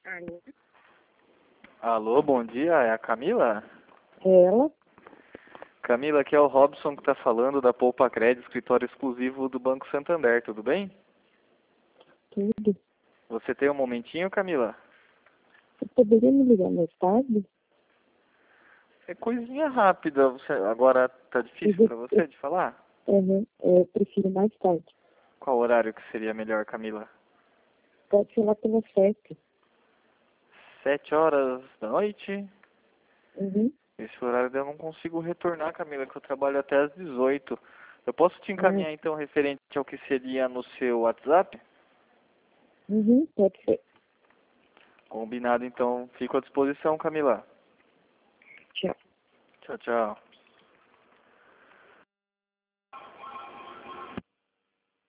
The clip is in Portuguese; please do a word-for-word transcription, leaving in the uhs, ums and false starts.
Alô? Alô, bom dia, é a Camila? Ela? Camila, aqui é o Robson que está falando da Poupa Crédito, escritório exclusivo do Banco Santander, tudo bem? Tudo. Você tem um momentinho, Camila? Você poderia me ligar mais tarde? É coisinha rápida, você... agora tá difícil Eu, para eu, você de falar? eu, eu prefiro mais tarde. Qual horário que seria melhor, Camila? Pode ser lá pelas sete. Sete horas da noite? Uhum. Esse horário eu não consigo retornar, Camila, que eu trabalho até às dezoito. Eu posso te Ah, encaminhar então referente ao que seria no seu WhatsApp? uhum, pode ser. Combinado, então. Fico à disposição, Camila. Tchau. Tchau, tchau.